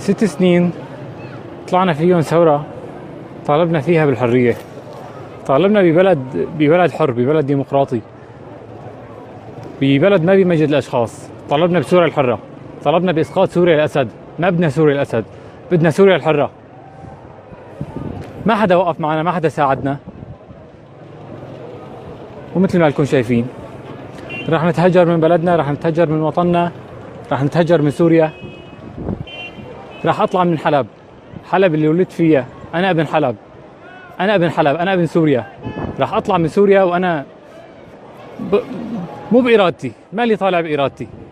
6 سنين طلعنا فيهم ثورة، طالبنا فيها بالحرية، طالبنا ببلد حر، ببلد ديمقراطي، ببلد ما بيمجد الأشخاص. طالبنا بسوريا الحرة، طلبنا بإسقاط سوريا الأسد. ما بدنا سوريا الأسد، بدنا سوريا الحرة. ما حدا وقف معنا، ما حدا ساعدنا، ومثل ما لكم شايفين رح نتهجر من بلدنا، رح نتهجر من وطننا، رح نتهجر من سوريا. رح أطلع من حلب، حلب اللي ولدت فيها. أنا ابن حلب، أنا ابن حلب، أنا ابن سوريا. رح أطلع من سوريا وأنا مو بإرادتي، ما لي طالع بإرادتي.